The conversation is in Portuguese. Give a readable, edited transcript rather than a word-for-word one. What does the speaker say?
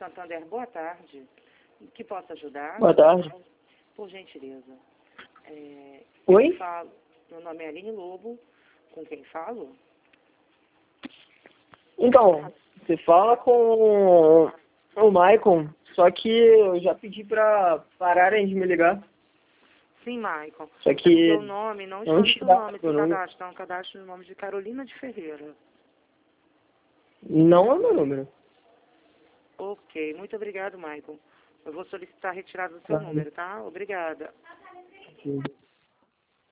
Santander, boa tarde. Que posso ajudar? Boa tarde. Por gentileza. Oi? Meu nome é Aline Lobo. Com quem falo? Então, você fala com o Maicon, só que eu já pedi pra pararem de me ligar. Sim, Maicon. Só que Seu nome não está não no te seu dá nome, meu seu número. cadastro. É um cadastro no nome de Carolina de Ferreira. Não é meu número. Ok, muito obrigado, Maicon. Eu vou solicitar a retirada do seu número, tá? Obrigada. Sim.